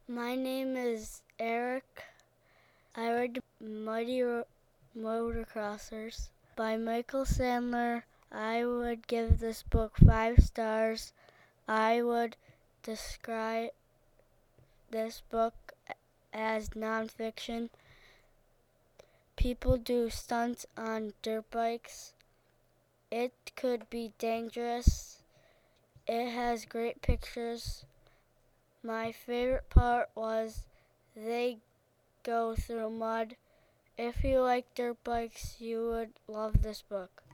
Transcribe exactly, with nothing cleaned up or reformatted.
My name is Eric. I read Mighty Ro- Motocrossers by Michael Sandler. I would give this book five stars. I would describe this book as nonfiction. People do stunts on dirt bikes. It could be dangerous. It has great pictures. My favorite part was they go through mud. If you like dirt bikes, you would love this book.